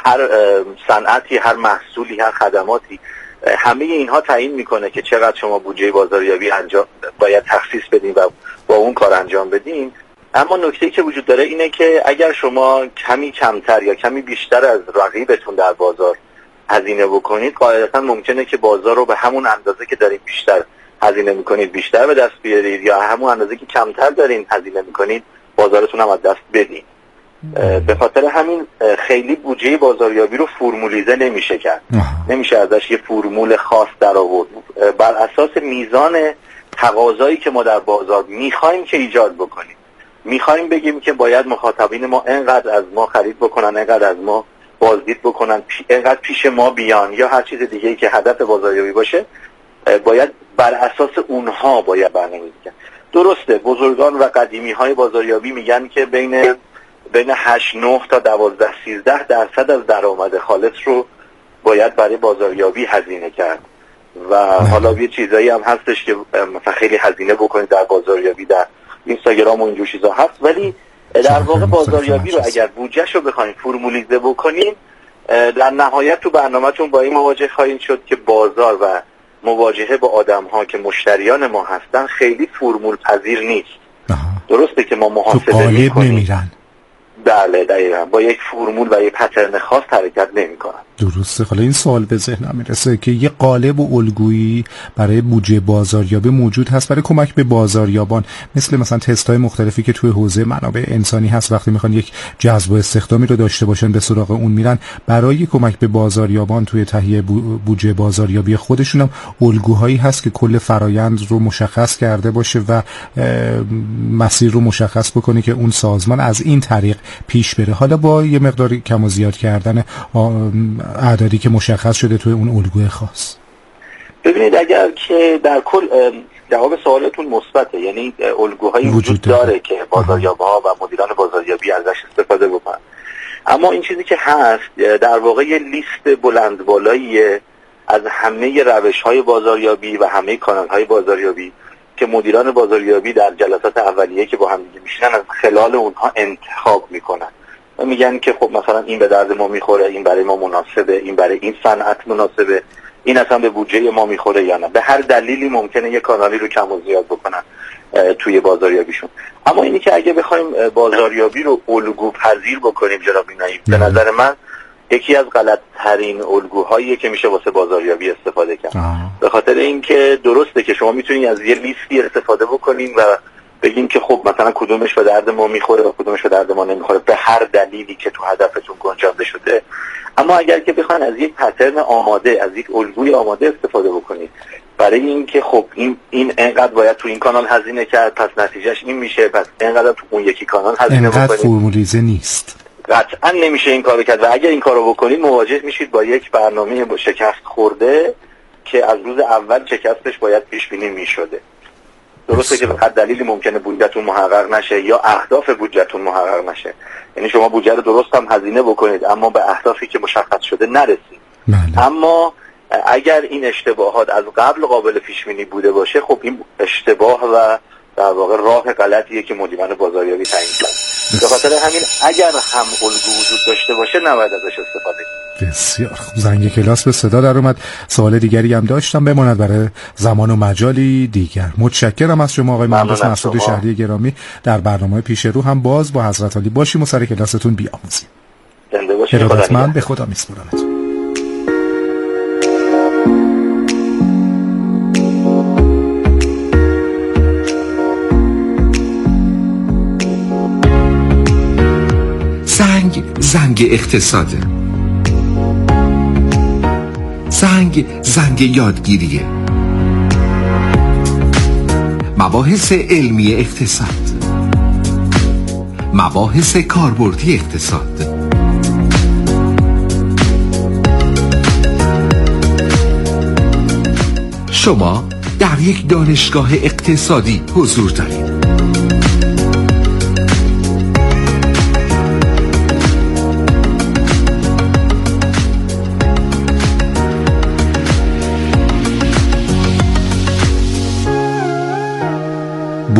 هر صنعتی، هر محصولی، هر خدماتی، همه اینها تعیین میکنه که چقدر شما بودجه بازاریابی باید تخصیص بدین و با اون کار انجام بدین. اما نکته‌ای که وجود داره اینه که اگر شما کمی کمتر یا کمی بیشتر از رقیبتون در بازار هزینه بکنید، قاعدتا ممکنه که بازار رو به همون اندازه که دارین بیشتر هزینه میکنید بیشتر به دست بیارید، یا همون اندازه که کمتر دارین هزینه میکنید بازارتون هم از دست بدین. به خاطر همین خیلی بودجه بازاریابی رو فرمولیزه نمیشه کرد. نمیشه ازش یه فرمول خاص در آورد. بر اساس میزان تقاضایی که ما در بازار میخوایم که ایجاد بکنیم، میخوایم بگیم که باید مخاطبین ما انقدر از ما خرید بکنن، انقدر از ما بازدید بکنن، انقدر پیش ما بیان، یا هر چیز دیگه‌ای که هدف بازاریابی باشه، باید بر اساس اونها باید برنامه‌ریزی کرد. درسته بزرگان و قدیمی های بازاریابی میگن که بین 8 9 تا 12 13% از درآمد خالص رو باید برای بازاریابی هزینه کرد. و حالا یه چیزایی هم هستش که مثلا خیلی هزینه بکنید در بازاریابی، در اینستاگرام و اینجور چیزا هست، ولی در واقع بازاریابی رو اگر بودجه‌ش رو بخواید فرمولیزه بکنین، در نهایت تو برنامه‌تون با این مواجه خواهید شد که بازار و مواجهه با آدم‌ها که مشتریان ما هستن خیلی فرمول پذیر نیست. درسته که ما محاسبه می‌کنیم، بله دقیقاً با یک فرمول و یک پترن خاص حرکت نمی‌کنن. درسته. حالا این سوال به ذهنم میرسه که یه قالب و الگویی برای بودجه بازاریابی موجود هست برای کمک به بازاریابان، مثلا تست‌های مختلفی که توی حوزه منابع انسانی هست، وقتی میخوان یک جذب و استخدامی رو داشته باشن به سراغ اون میرن، برای کمک به بازاریابان توی تهیه بودجه بازاریابی خودشون هم الگوهایی هست که کل فرایند رو مشخص کرده باشه و مسیر رو مشخص بکنه که اون سازمان از این طریق پیش بره، حالا با یه مقداری کم و زیاد کردن اعدادی که مشخص شده توی اون الگوی خاص. ببینید اگر که در کل جواب سوالتون مثبته، یعنی الگوهایی وجود داره که بازاریاب‌ها و مدیران بازاریابی ازش استفاده بکنن، اما این چیزی که هست در واقع یه لیست بلند بالایی از همه روش‌های بازاریابی و همه کانال‌های بازاریابی که مدیران بازاریابی در جلسات اولیه که با هم دیگه میشینن از خلال اونها انتخاب میکنن و میگن که خب مثلا این به درد ما میخوره، این برای ما مناسبه، این برای این صنعت مناسبه، این اصلا به بودجه ما میخوره یا نه. به هر دلیلی ممکنه یه کانالی رو کم و زیاد بکنن توی بازاریابیشون. اما اینی که اگه بخوایم بازاریابی رو الگو پذیر بکنیم جناب بینایی، به نظر من یکی از غلط‌ترین الگوهایی که میشه واسه بازاریابی استفاده کرد. به خاطر اینکه درسته که شما میتونید از یه لیستی استفاده بکنین و بگین که خب مثلا کدومش به درد ما میخوره و کدومش به درد ما نمیخوره به هر دلیلی که تو هدفتون گنجانده شده. اما اگر که بخواین از یک پترن آماده، از یک الگوی آماده استفاده بکنید برای اینکه خب این انقدر باید تو این کانال هزینه کرد، پس نتیجهش این میشه، پس انقدر تو اون یکی کانال هزینه بکنید، انقدر فرمولیزه نیست. قطعا نمیشه این کارو کرد و اگر این کارو بکنید مواجه میشید با یک برنامه با شکست خورده که از روز اول شکستش باید پیش بینی میشده. درسته که به هر دلیلی ممکنه بودجهتون محقق نشه یا اهداف بودجهتون محقق نشه، یعنی شما بودجه رو درست هم هزینه بکنید اما به اهدافی که مشخص شده نرسید. اما اگر این اشتباهات از قبل قابل پیش بینی بوده باشه، خب این اشتباه و در واقع راه غلطیه که مدیران بازاریابی تعیین کردن. به خاطر همین اگر هم الگو وجود داشته باشه نباید ازش استفاده کنید. بسیار خوب. زنگ کلاس به صدا در اومد. سوال دیگری هم داشتم، بماند برای زمان و مجالی دیگر. متشکرم از شما آقای مهندس مسعود شهری گرامی. در برنامه پیش رو هم باز با حضرت علی باشیم و سر کلاستون بیاموزیم. زنده باشید. ارادتمند، به خدا میسپارمتون. زنگ اقتصاده. زنگ یادگیریه. مباحث علمی اقتصاد، مباحث کاربردی اقتصاد. شما در یک دانشگاه اقتصادی حضور دارید.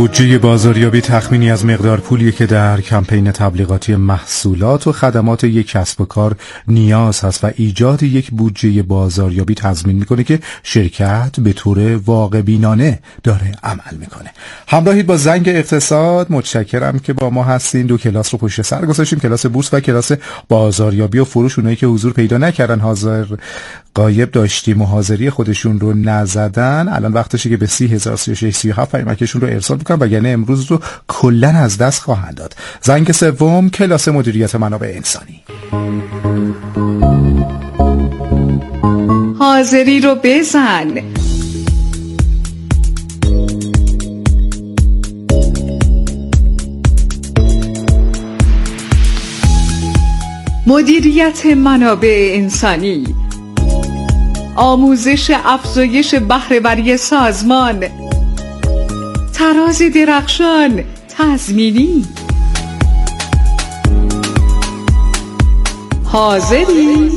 بودجه بازاریابی تخمینی از مقدار پولی که در کمپین تبلیغاتی محصولات و خدمات یک کسب و کار نیاز هست و ایجاد یک بودجه بازاریابی تضمین میکنه که شرکت به طور واقع بینانه داره عمل میکنه. همراهید با زنگ اقتصاد. متشکرم که با ما هستین. 2 کلاس رو پشت سر گذاشتیم، کلاس بورس و کلاس بازاریابی و فروش. اونایی که حضور پیدا نکردن، حاضر غایب داشتیم و حاضری خودشون رو نزدن، الان وقتشه که به 30,036 پیامکشون رو ارسال بکنن وگرنه امروز رو کلن از دست خواهند داد. زنگ سوم، کلاس مدیریت منابع انسانی. حاضری رو بزن. مدیریت منابع انسانی، آموزش افزایش بهره‌وری سازمان، تراز درخشان تضمینی. حاضری؟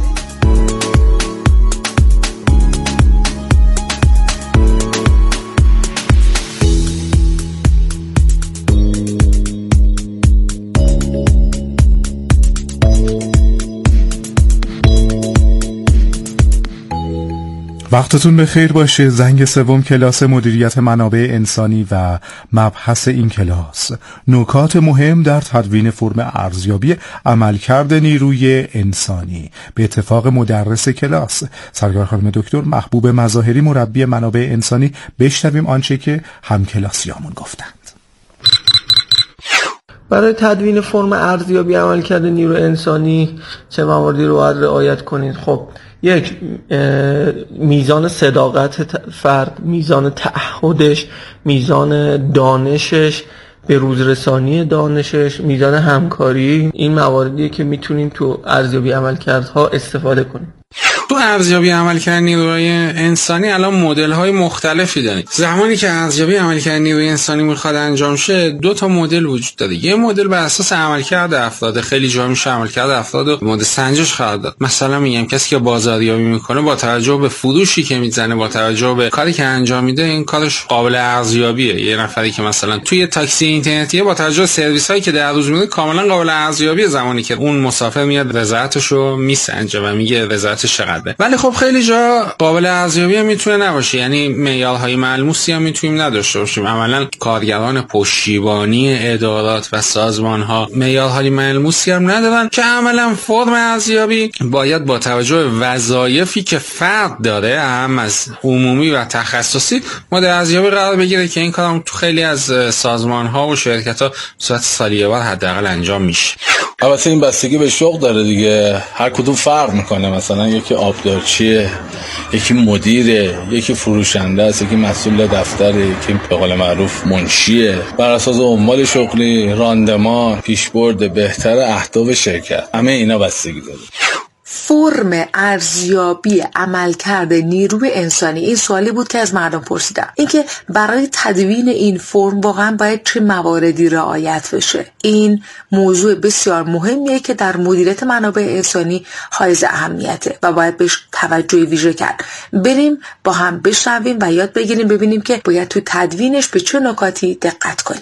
وقتتون بخیر باشه. زنگ سوم، کلاس مدیریت منابع انسانی و مبحث این کلاس: نکات مهم در تدوین فرم ارزیابی عملکرد نیروی انسانی. به اتفاق مدرس کلاس سرکار خانم دکتر محبوب مظاهری، مربی منابع انسانی، بشنویم آنچه که همکلاسیامون گفتند. برای تدوین فرم ارزیابی عملکرد نیروی انسانی چه مواردی رو باید رعایت کنید؟ خب، 1. میزان صداقت فرد، میزان تعهدش، میزان دانشش، به روزرسانی دانشش، میزان همکاری. این مواردیه که میتونیم تو ارزیابی عملکردها استفاده کنیم. تو ارزیابی عملکرد نیروی انسانی الان مدل‌های مختلفی داریم. زمانی که ارزیابی عملکرد نیروی انسانی میخواد انجام شه، 2 تا مدل وجود داره. یه مدل بر اساس عملکرد افراد، خیلی جا میشه عملکرد افراد رو مورد سنجش قرار داد. مثلا میگم کسی که بازاریابی میکنه با توجه به فروشی که میزنه، با توجه به کاری که انجام میده، این کارش قابل ارزیابیه. یه نفری که مثلا توی تاکسی اینترنتی با توجه به سرویس‌هایی که در روز میده کاملا قابل ارزیابیه. زمانی که اون مسافر میاد رضایتشو میسنجه و میگه رضایتش چقدره. ولی خب خیلی جا قابل ارزیابی هم میتونه نباشه، یعنی معیارهای ملموسی هم میتونیم نداشته باشیم. عملا کارگران پشتیبانی ادارات و سازمان‌ها معیارهای ملموسی هم ندارن که عملا فرم ارزیابی باید با توجه به وظایفی که فرد داره، اهم از عمومی و تخصصی، مورد ارزیابی قرار بگیره که این کارم تو خیلی از سازمان‌ها و شرکت‌ها به صورت سالیه‌وار حداقل انجام میشه. البته این بستگی به شغل داره دیگه، هر کدوم فرق میکنه. مثلا یکی آبدارچیه، یکی مدیره، یکی فروشنده است، یکی مسئول دفتره، یکی به قول معروف منشیه. بر اساس عنوان شغلی، راندمان، پیشبرد بهتر اهداف شرکت، همه اینا بستگی داره. فرم ارزیابی عملکرد نیروی انسانی، این سوالی بود که از مردم پرسیدم، اینکه برای تدوین این فرم واقعا باید چه مواردی رعایت بشه. این موضوع بسیار مهمیه که در مدیریت منابع انسانی حائز اهمیته و باید بهش توجه ویژه کرد. بریم با هم بشنویم و یاد بگیریم، ببینیم که باید تو تدوینش به چه نکاتی دقت کنیم.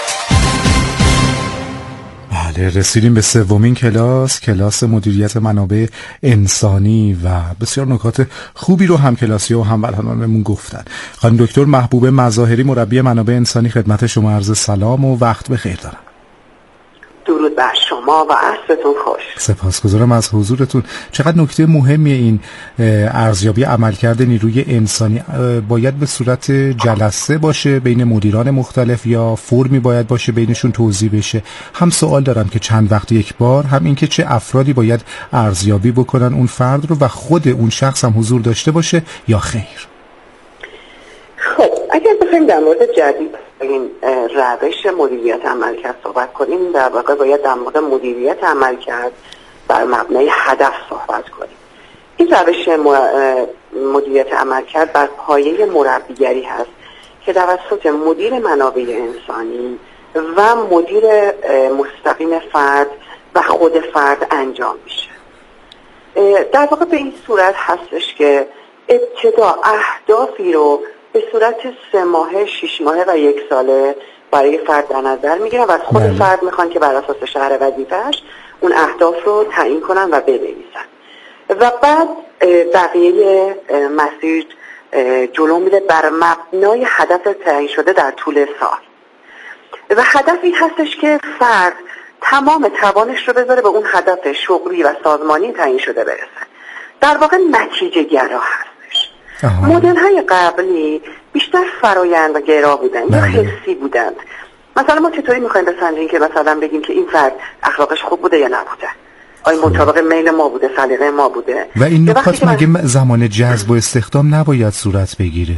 بله، رسیدیم به سومین کلاس، کلاس مدیریت منابع انسانی و بسیار نکات خوبی رو هم کلاسی و هم همراهانمون گفتن. خانم دکتر محبوب مظاهری، مربی منابع انسانی، خدمت شما عرض سلام و وقت بخیر دارم. درود بر شما و عصرتون خوش. سپاسگزارم از حضورتون. چقدر نکته مهمیه این ارزیابی عملکرد نیروی انسانی. باید به صورت جلسه باشه بین مدیران مختلف یا فرمی باید باشه بینشون توزیع بشه؟ هم سوال دارم که چند وقت یک بار، هم این که چه افرادی باید ارزیابی بکنن اون فرد رو و خود اون شخص هم حضور داشته باشه یا خیر؟ خب اگر بخوایم در مورد جدید این روش مدیریت عملکرد صحبت کنیم، در واقع باید در مورد مدیریت عملکرد بر مبنای هدف صحبت کنیم. این روش مدیریت عملکرد بر پایه مربیگری هست که توسط مدیر منابع انسانی و مدیر مستقیم فرد و خود فرد انجام میشه. در واقع به این صورت هستش که ابتدا اهدافی رو به صورت 3 ماهه، 6 ماهه و 1 ساله برای فرد در نظر میگیرن و از خود فرد میخوان که بر اساس شرح وظیفه‌اش اون اهداف رو تعیین کنن و بنویسن و بعد بقیه مسیر جلو میره بر مبنای هدف تعیین شده در طول سال و هدف این هستش که فرد تمام توانش رو بذاره به اون هدف شغلی و سازمانی تعیین شده برسه. در واقع نتیجه گرا هستش. مدل های قبلی بیشتر فرایند و گرا بودن یا حسی بودند. مثلا ما چطوری میخوایم بسنجیم که مثلا بگیم که این فرد اخلاقش خوب بوده یا نبوده، آیا مطابق میل ما بوده، سلیقه ما بوده. و این نکات مگه زمان جذب و استخدام نباید صورت بگیره؟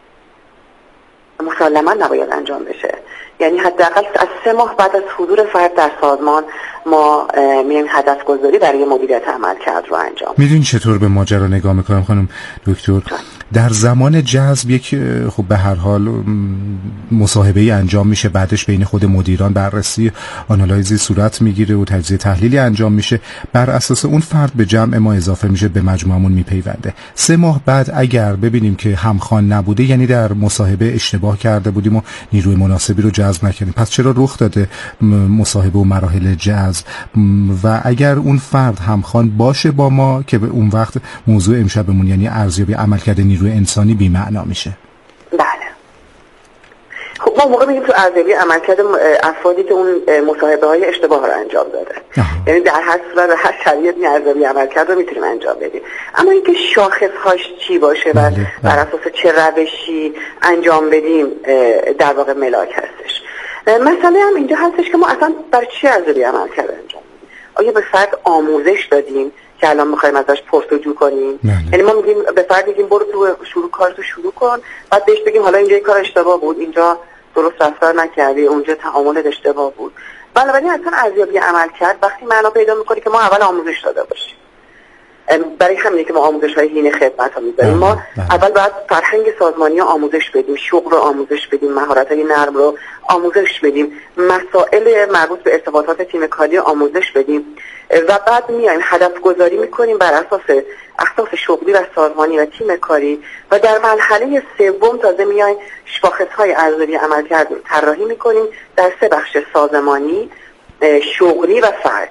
مسلما نباید انجام بشه. یعنی حداقل از 3 ماه بعد از حضور فرد در سازمان ما میایم هدف گذاری برای مدیریت عملکرد رو انجام. میدونی چطور به ماجرا نگاه میکنم خانم دکتر؟ در زمان جذب یک خب به هر حال مصاحبه‌ای انجام میشه، بعدش بین خود مدیران بررسی آنالایزی صورت میگیره و تجزیه تحلیلی انجام میشه، بر اساس اون فرد به جمع ما اضافه میشه، به مجموعمون میپیونده. 3 ماه بعد اگر ببینیم که همخوان نبوده، یعنی در مصاحبه اشتباه کرده بودیم و نیروی مناسبی رو جذب نکردیم، پس چرا رخ داده مصاحبه و مراحل جذب؟ و اگر اون فرد همخوان باشه با ما که به اون وقت موضوع امشبمون یعنی ارزیابی عملکرد نیروی انسانی بی‌معنا میشه. بله. خب ما موقع میگیم تو ارزیابی عملکرد افرادی که اون مصاحبه های اشتباه رو انجام داده، یعنی در هر صورت و هر شرایطی ارزیابی عملکرد رو میتونیم انجام بدیم. اما اینکه شاخص‌هاش چی باشه و بر اساس چه روشی انجام بدیم در واقع ملاک هستش. مسئله هم اینجا هستش که ما اصلا برای چی ارزیابی عملکرد انجام بدیم؟ آیا به فرد آموزش دادیم که الان می‌خوایم ازش پرس‌وجو کنیم؟ یعنی ما میگیم به فرد میگیم برو تو کارتو شروع کن، بعد بهش بگیم حالا اینجا کار اشتباه بود، اینجا درست رفتار نکردی، اونجا تعاملت اشتباه بود. بنابراین اصلا ارزیابی عملکرد وقتی معنا پیدا می‌کنه که ما اول آموزش داده باشیم. برای همینه که ما آموزش‌های حین خدمت ها می‌ذاریم. ما اول باید فرهنگ سازمانی رو آموزش بدیم، شغل رو آموزش بدیم، مهارت‌های نرم رو آموزش بدیم، مسائل مربوط به ارتباطات تیم کاری رو آموزش بدیم و بعد میایم هدف گذاری می‌کنیم بر اساس اهداف شغلی و سازمانی و تیم کاری و در مرحله سوم تازه میایم شاخص‌های ارزیابی عملکرد طراحی می‌کنیم در 3 بخش: سازمانی، شغلی و فردی.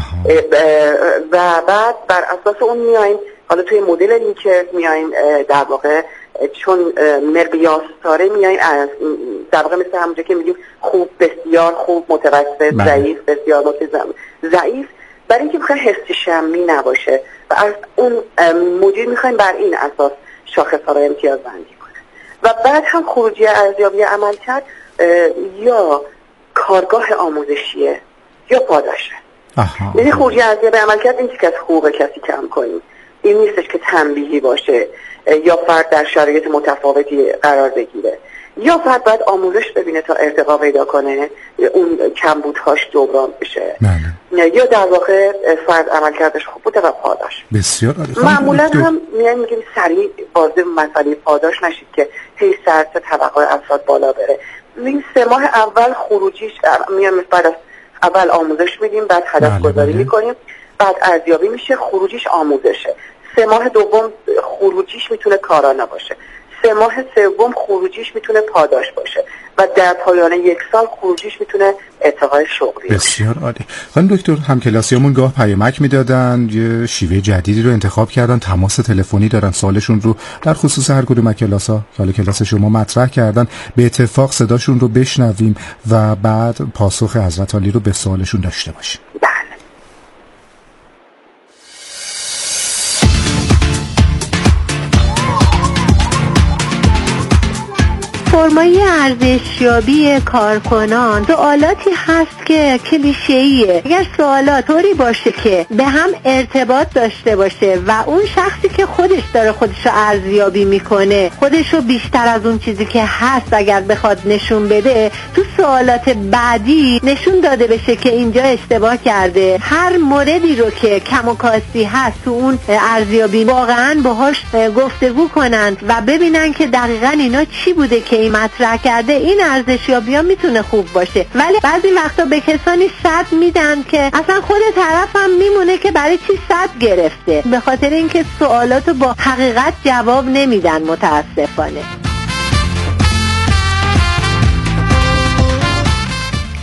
و بعد بر اساس اون میایم حالا توی مدل لینکرد میایم در واقع چون مقیاس داره میایم در واقع مثل همونجا که میگیم خوب، بسیار خوب، متوسط، ضعیف، بسیار ضعیف، برای اینکه بخوایم حسی شمی نباشه و از اون مدیر میخوایم بر این اساس شاخص‌ها رو امتیاز بندی کنه. و بعد هم خروجی ارزیابی عملکرد یا کارگاه آموزشیه یا پاداشه. یعنی خروجی ارزیابی عملکرد این که از حقوق کسی کم کنیم، این نیستش که تنبیهی باشه یا فرد در شرایط متفاوتی قرار بگیره یا فرد باید آموزش ببینه تا ارتقا پیدا کنه، اون کمبودهاش جبران بشه یا در واقع فرد عملکردش خوب بوده و پاداش. بسیار معمولا هم میگیم سریع وارد مسئله پاداش نشید که هی سرت توقع افراد بالا بره. این 3 ماه اول خروجیش میام بعد از اول آموزش میدیم، بعد هدف گذاری میکنیم، بعد ارزیابی میشه، خروجیش آموزشه. 3 ماه دوم خروجیش میتونه کارانه باشه، 3 ماه سوم خروجیش میتونه پاداش باشه و در پایان 1 سال خروجیش میتونه ارتقای شغلی باشه. بسیار عالی. خانم دکتر، همکلاسیامون گاه پیامک میدادن، یه شیوه جدیدی رو انتخاب کردن، تماس تلفنی دارن، سوالشون رو در خصوص هر کدوم کلاس‌ها حالا کلاس شما مطرح کردن، به اتفاق صداشون رو بشنویم و بعد پاسخ حضرت عالی رو به سوالشون داشته باشیم. فرمای ارزشیابی کارکنان سوالاتی هست که کلیشه‌ایه. اگر سوالات طوری باشه که به هم ارتباط داشته باشه و اون شخصی که خودش داره خودش رو ارزیابی میکنه خودش رو بیشتر از اون چیزی که هست اگر بخواد نشون بده، تو سوالات بعدی نشون داده بشه که اینجا اشتباه کرده. هر موردی رو که کم و کاستی هست تو اون ارزیابی واقعا باهاش گفتگو کنن و ببینن که دقیقاً اینا چی بوده که این مطرح کرده. این ارزشیابی ها میتونه خوب باشه، ولی بعضی وقتا به کسانی 100 میدن که اصلا خود طرف هم میمونه که برای چی 100 گرفته، به خاطر اینکه سوالاتو با حقیقت جواب نمیدن متاسفانه.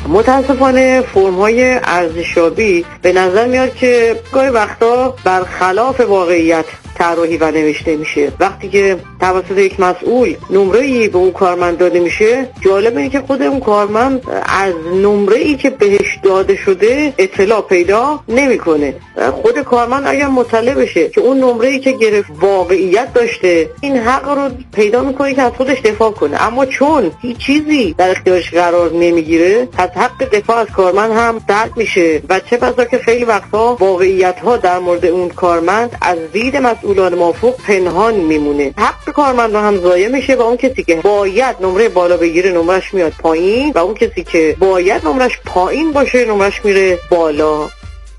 متاسفانه فرم‌های ارزشیابی به نظر میاد که گاهی وقتا برخلاف واقعیت طراحی و نوشته میشه. وقتی که توسط یک مسئول نمره‌ای به اون کارمند داده میشه، جالب اینه که خود اون کارمند از نمره‌ای که بهش داده شده اطلاع پیدا نمیکنه. خود کارمند اگر مطلع بشه که اون نمره‌ای که گرفت واقعیت داشته، این حق رو پیدا میکنه که از خودش دفاع کنه. اما چون هیچ چیزی در اختیارش قرار نمیگیره، از حق دفاع از کارمند هم سلب میشه و چه بسا که خیلی وقتا واقعیت‌ها در مورد اون کارمند از دید مسئولان موافق پنهان میمونه. حق کارمندان هم ضایع میشه و اون کسی که باید نمره بالا بگیره نمرش میاد پایین و اون کسی که باید نمرش پایین باشه نمرش میره بالا.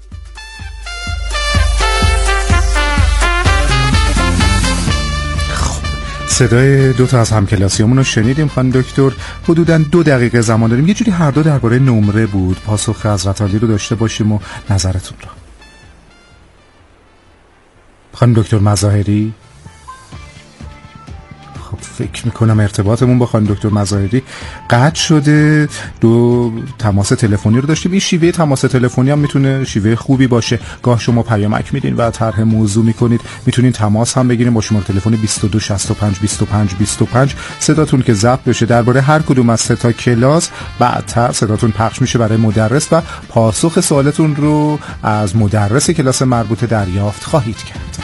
صدای دو تا از همکلاسیامون رو شنیدیم خانم دکتر. حدوداً 2 دقیقه زمان داریم. یه جوری هر دو درباره نمره بود. پاسخ حضرت عالی رو داشته باشیم و نظرتون رو. خانم دکتر مظاهری. خب فکر میکنم ارتباطمون با خانم دکتر مظاهری قطع شده. 2 تماس تلفنی رو داشتیم. این شیوه تماس تلفنی هم میتونه شیوه خوبی باشه. گاه شما پیامک میدین و طرح موضوع میکنید، میتونین تماس هم بگیرین با شماره تلفن 22 65 25 25. صداتون که ضبط بشه درباره هر کدوم از 3 تا کلاس بعدتر صداتون پخش میشه برای مدرس و پاسخ سوالتون رو از مدرس کلاس مربوطه دریافت خواهید کرد.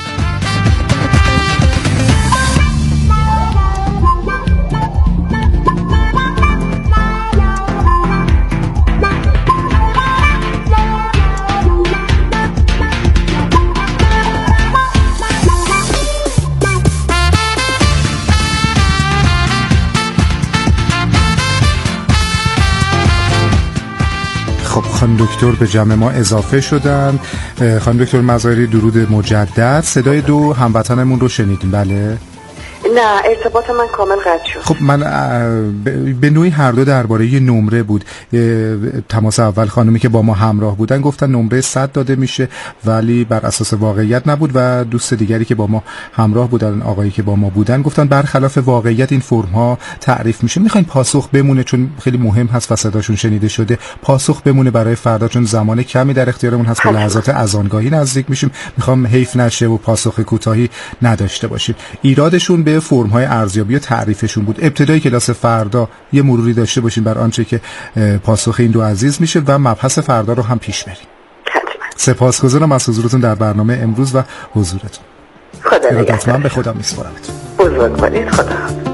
خانم دکتر به جمع ما اضافه شدن. خانم دکتر مظاهری درود مجدد. صدای 2 هموطنمون رو شنیدیم؟ بله. نه ارتباط من کامل قطع شد. خب من به نوعی هر دو درباره یه نمره بود. تماس اول خانمی که با ما همراه بودن گفتن نمره 100 داده میشه ولی بر اساس واقعیت نبود و دوست دیگری که با ما همراه بودن، آقایی که با ما بودن، گفتن برخلاف واقعیت این فرم ها تعریف میشه. میخواین پاسخ بمونه چون خیلی مهم هست و صداشون شنیده شده، پاسخ بمونه برای فردا چون زمان کمی در اختیارمون هست، به لحظات اذانگاهی نزدیک میشیم. میخوام حیف نشه و پاسخ کوتاهی نداشته باشیم. ایرادشون به فرم‌های ارزیابی و تعریفشون بود. ابتدای کلاس فردا یه مروری داشته باشیم بر آنچه که پاسخ این 2 عزیز میشه و مبحث فردا رو هم پیش بریم. سپاسگزارم از حضورتون در برنامه امروز و حضورتون. خدا نگهدار. من به خدا میسپارمتون. بزرگ باشید. خدا.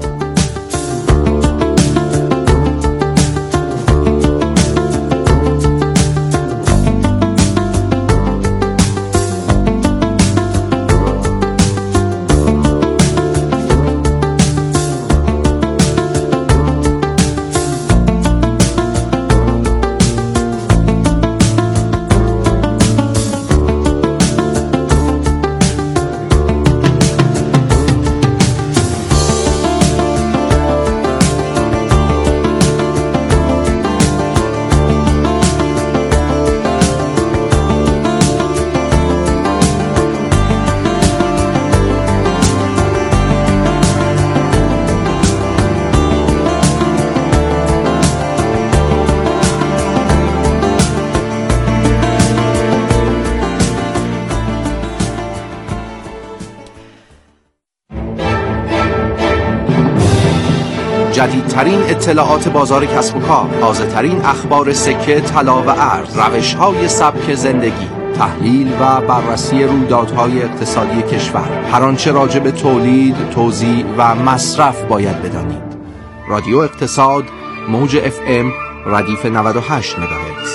جدیدترین اطلاعات بازار کسب و کار، تازه‌ترین اخبار سکه، طلا و ارز، روش‌های سبک زندگی، تحلیل و بررسی رویدادهای اقتصادی کشور، هر آنچه راجع به تولید، توزیع و مصرف باید بدانید. رادیو اقتصاد، موج FM، ردیف 98 مگاهرتز.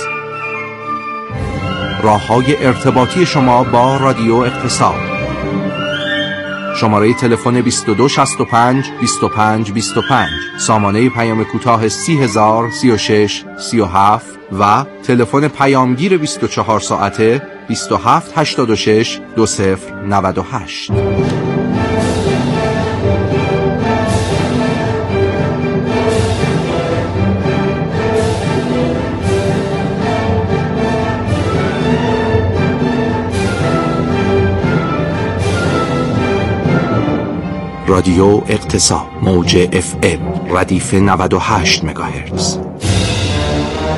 راه‌های ارتباطی شما با رادیو اقتصاد: شماره تلفن 22 65 25 25، سامانه پیام کوتاه 30000 36 37 و تلفن پیامگیر 24 ساعته 27 86 20 98. رادیو اقتصاد، موج FM، ردیف 98 مگاهرتز.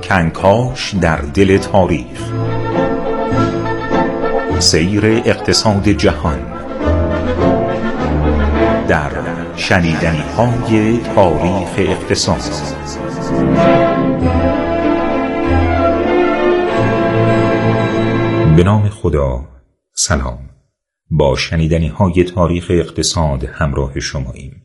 کنکاش در دل تاریخ، سیر اقتصاد جهان در شنیدنی‌های تاریخ اقتصاد. به نام خدا. سلام. با شنیدنی‌های تاریخ اقتصاد همراه شماییم.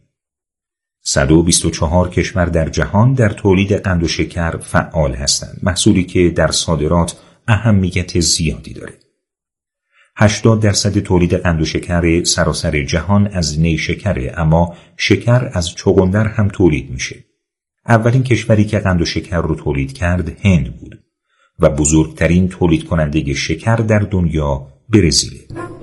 124 کشور در جهان در تولید قند و شکر فعال هستند، محصولی که در صادرات اهمیت زیادی دارد. 80% تولید قند و شکر سراسر جهان از نیشکره، اما شکر از چغندر هم تولید میشه. اولین کشوری که قند و شکر رو تولید کرد هند بود و بزرگترین تولید کننده شکر در دنیا برزیل.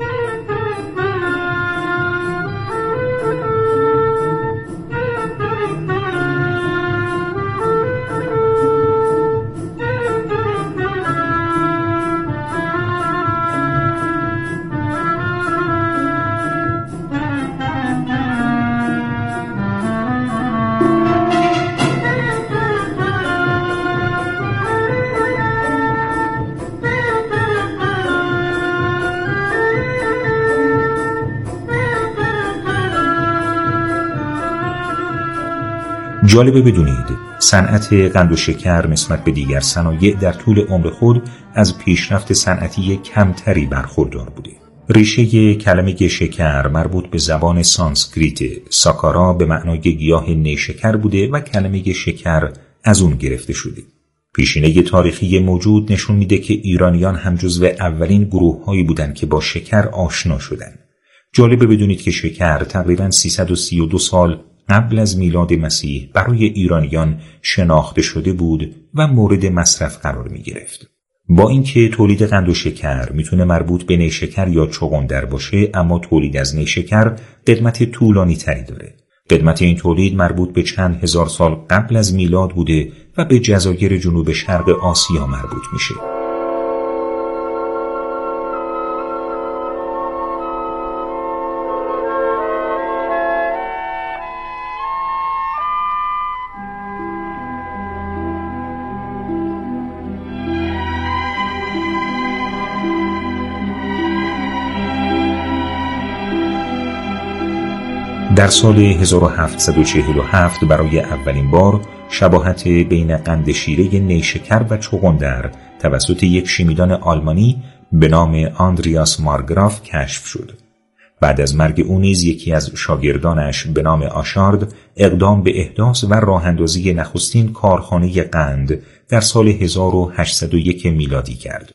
جالبه بدونید صنعت قند و شکر نسبت به دیگر صنایع در طول عمر خود از پیشرفت صنعتی کمتری برخوردار بوده. ریشه کلمه شکر مربوط به زبان سانسکریت، ساکارا به معنای گیاه نیشکر بوده و کلمه شکر از اون گرفته شده. پیشینه تاریخی موجود نشون میده که ایرانیان هم جزو اولین گروه‌هایی بودند که با شکر آشنا شدند. جالبه بدونید که شکر تقریباً 332 سال قبل از میلاد مسیح برای ایرانیان شناخته شده بود و مورد مصرف قرار می گرفت. با اینکه تولید قند و شکر میتونه مربوط به نیشکر یا چغندر باشه، اما تولید از نیشکر قدمت طولانی تری داره. قدمت این تولید مربوط به چند هزار سال قبل از میلاد بوده و به جزایر جنوب شرق آسیا مربوط میشه. در سال 1747 برای اولین بار شباهت بین قند شیره نیشکر و چغندر توسط یک شیمیدان آلمانی به نام آندریاس مارگراف کشف شد. بعد از مرگ او نیز یکی از شاگردانش به نام آشارد اقدام به احداث و راه‌اندازی نخستین کارخانه قند در سال 1801 میلادی کرد.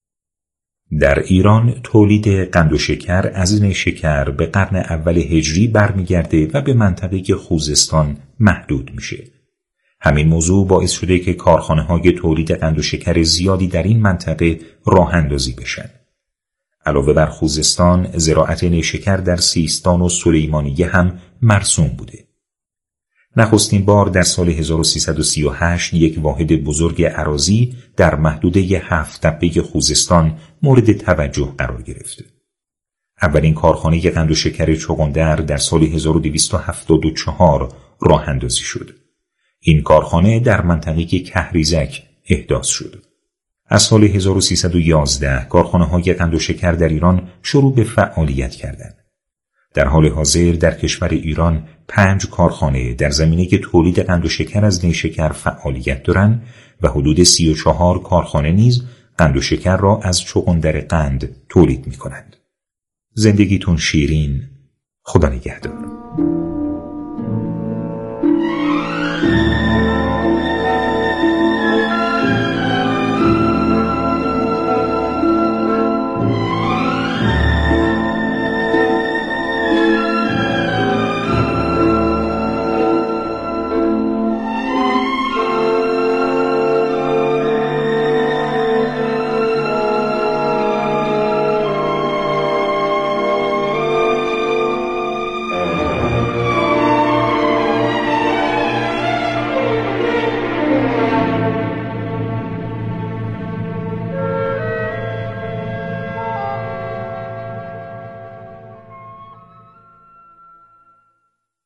در ایران تولید قند و شکر از نیشکر به قرن اول هجری برمیگرده و به منطقه خوزستان محدود میشه. همین موضوع باعث شده که کارخانه‌های تولید قند و شکر زیادی در این منطقه راه اندازی بشن. علاوه بر خوزستان، زراعت نیشکر در سیستان و سلیمانیه هم مرسوم بوده. نخستین بار در سال 1338 یک واحد بزرگ اراضی در محدوده 7 تپه خوزستان مورد توجه قرار گرفت. اولین کارخانه قند و شکر چغندر در سال 1274 راه اندازی شد. این کارخانه در منطقه کهریزک احداث شد. از سال 1311 کارخانه‌های قند و شکر در ایران شروع به فعالیت کردند. در حال حاضر در کشور ایران 5 کارخانه در زمینه تولید قند و شکر از نیشکر فعالیت دارند و حدود 34 کارخانه نیز قند و شکر را از چغندر قند تولید می کنند. زندگیتون شیرین. خدا نگهدار.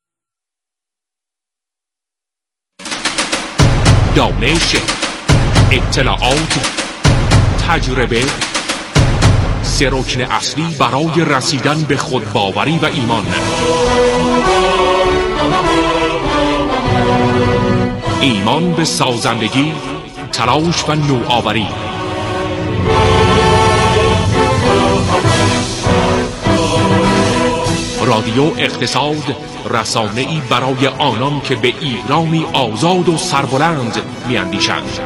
دانش اطلاعات، تجربه، سه رکن اصلی برای رسیدن به خودباوری و ایمان. ایمان به سازندگی، تلاش و نوآوری. رادیو اقتصاد، رسانه‌ای برای آنان که به ایرانی آزاد و سربلند می‌اندیشند.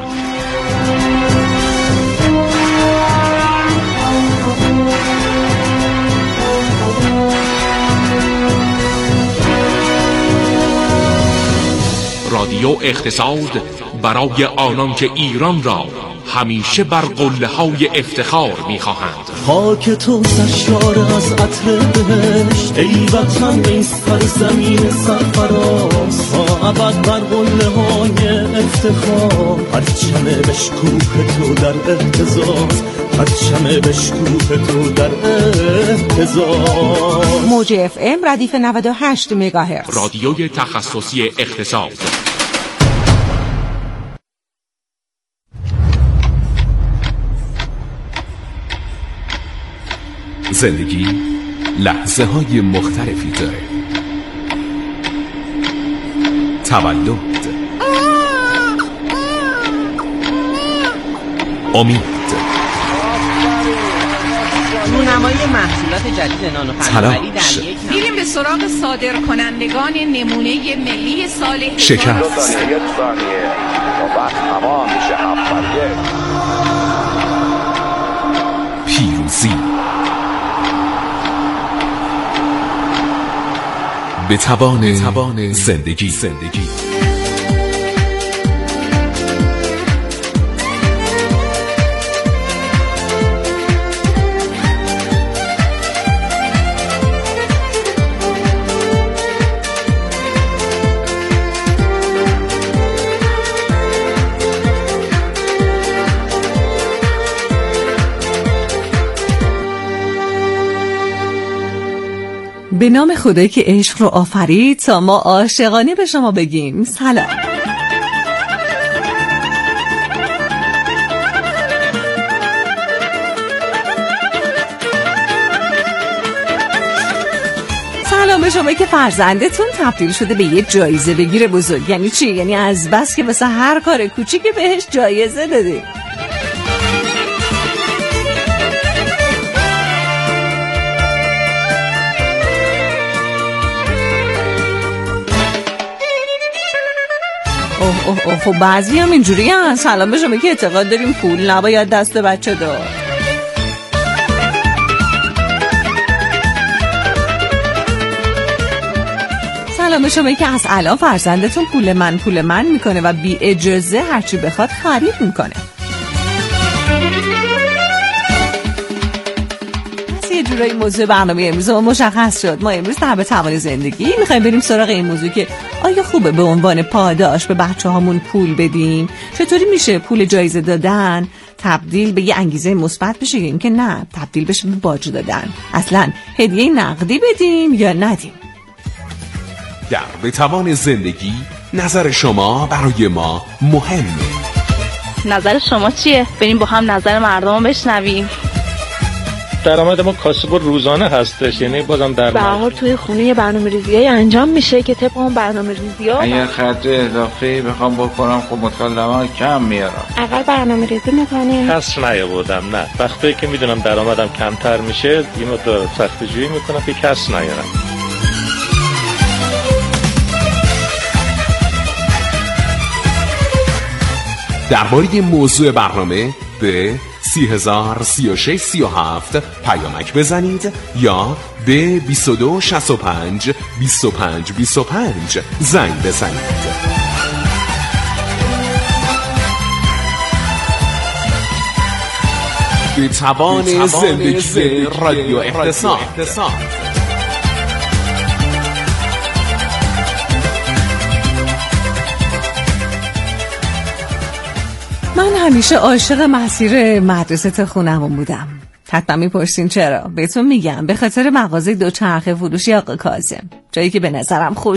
رادیو اقتصاد برای آنان که ایران را همیشه بر قله‌های افتخار می‌خواهند. خاک تو سرشار از عطر بهشت، ای وطن ای سرزمین سرفراز، تا ابد بر قله‌های افتخار، پرچم بشکوه تو در اهتزاز، پرچم بشکوه تو در اهتزاز. موج اف ام ردیف 98 مگاهرتز، رادیوی تخصصی اقتصاد. زندگی لحظه های مختلفی داره. تولد، امید، رونمایی محصولات جدید نانو فناوری در یک میریم به سراغ صادرکنندگان نمونه ملی سال شکست، پیروزی، به توان زندگی. به نام خدایی که عشق رو آفرید تا ما عاشقانه به شما بگیم سلام. سلام به شما که فرزندتون تبدیل شده به یه جایزه بگیر بزرگ. یعنی چی؟ یعنی از بس که واسه هر کار کوچیکی بهش جایزه دادی. خب بعضی هم اینجوری هست. سلام به شما که اعتقاد داریم پول نباید دست بچه داد. سلام به شما که از الان فرزندتون پول من میکنه و بی اجازه هرچی بخواد خرید میکنه. یه جورایی موضوع برنامه امروز ما مشخص شد. ما امروز در به توان زندگی میخوایم بریم سراغ این موضوع که آیا خوبه به عنوان پاداش به بچه هامون پول بدیم؟ چطوری میشه پول جایزه دادن تبدیل به یه انگیزه مثبت بشه یا اینکه نه تبدیل بشه به باج دادن؟ اصلا هدیه نقدی بدیم یا ندیم؟ در به توان زندگی نظر شما برای ما مهمه. نظر شما چیه؟ بریم با هم نظر مردم رو بشنویم. درآمد ما کاسب روزانه هستش، یعنی بازم در بهار توی خونه یه برنامه‌ریزیای انجام میشه که طبق اون برنامه‌ریزی‌ها اگه خرج اضافی بخوام بکنم خب متکلما کم میارم. اول برنامه‌ریزی می‌کنیم کسر نیاوردم، نه وقتی که میدونم درآمدم کمتر میشه یه مقدار سخت‌جویی میکنم که کسر نیارم. درباره موضوع برنامه به 303637 پیامک بزنید یا به 2265 2525 زنگ بزنید. به توان زندگی رادیو اقتصاد. من همیشه عاشق مسیر مدرسه تا خونمون بودم. حتما میپرسین چرا؟ بهتون میگم به خاطر مغازه دوچرخه فروشی آقا کاظم، جایی که به نظرم خوش